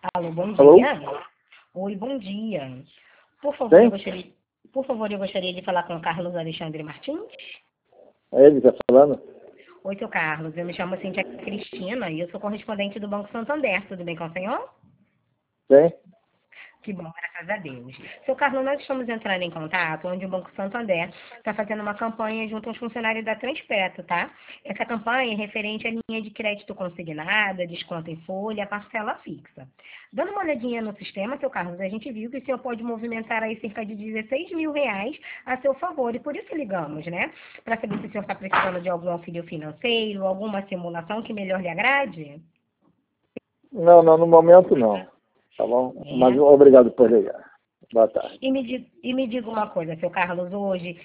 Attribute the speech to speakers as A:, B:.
A: Alô, bom
B: Alô?
A: dia. Oi, bom dia. Por favor,
B: Quem?
A: eu gostaria de falar com o Carlos Alexandre Martins.
B: É ele que tá falando?
A: Oi, seu Carlos. Eu me chamo Cintia Cristina e eu sou correspondente do Banco Santander. Tudo bem com o senhor?
B: Quem?
A: Que bom, graças a Deus. Seu Carlos, nós estamos entrando em contato onde o Banco Santander está fazendo uma campanha junto aos funcionários da Transpeto, tá? Essa campanha é referente à linha de crédito consignada, desconto em folha, parcela fixa. Dando uma olhadinha no sistema, seu Carlos, a gente viu que o senhor pode movimentar aí cerca de 16 mil reais a seu favor. E por isso ligamos, né? Para saber se o senhor está precisando de algum auxílio financeiro, alguma simulação que melhor lhe agrade.
B: Não, não, no momento não. Tá bom? Mas
A: É.
B: obrigado por ligar. Boa tarde.
A: E me diga uma coisa, seu Carlos, hoje